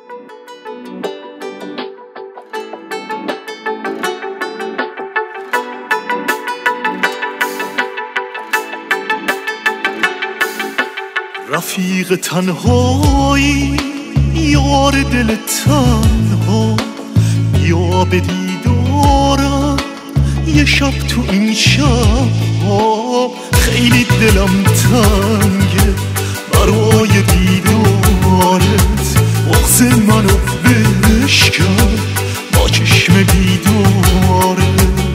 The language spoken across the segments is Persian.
رفیق تنهایی یار دل تنها، بیا به دیدارم یه شب تو این شب ها. خیلی دلم تنگه برای دیدارت، بغض منو بشکن با چشم بیدارت.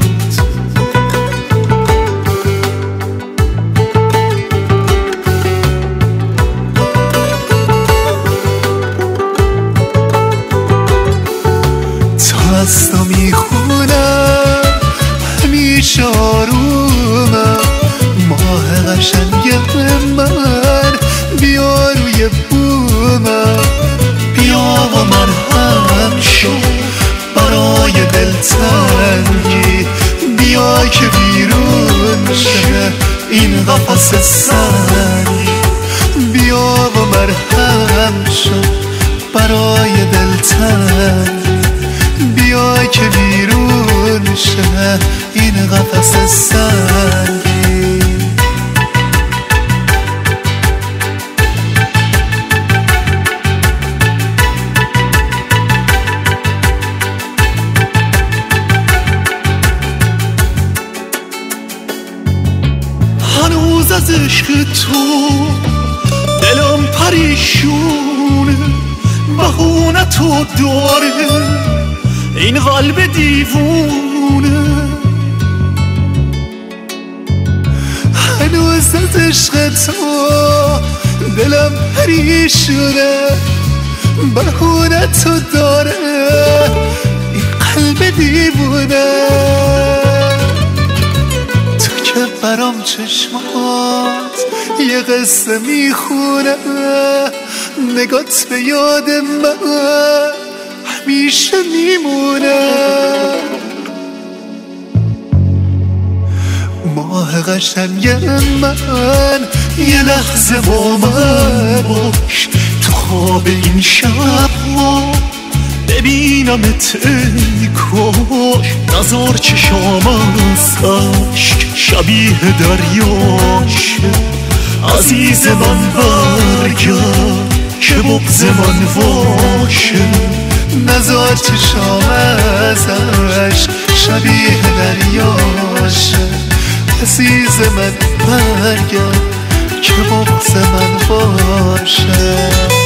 هستا میخونم همیشه آرومم، ماه قشنگ من بیا روی بومم. بیا و مرهم شو برای دلتنگی، بیا که بیرون شه این قفس سنگی. بیا و مرهم شو برای دلتنگی، بیا که بیرون شه این قفس سنگی. هنوز از عشق تو دلم پریشونه، بهونه تو داره این قلب دیوونه. هنوز از عشق تو دلم پریشونه، بهونه تو داره این قلب دیوونه. تو که برام چشمات یه قصه میخونه، نگات به یاد من همیشه میمونه. ماه قشنگ من یه لحظه با من باش، تو خواب این شب ها ببینمت ای کاش. نزار چشام از عشق شبیه دریاشه، عزیز من برگرد که بغض من واشه. نزار چشام از عشق شبیه دریاشه، عزیز من برگرد که بغض من باشه.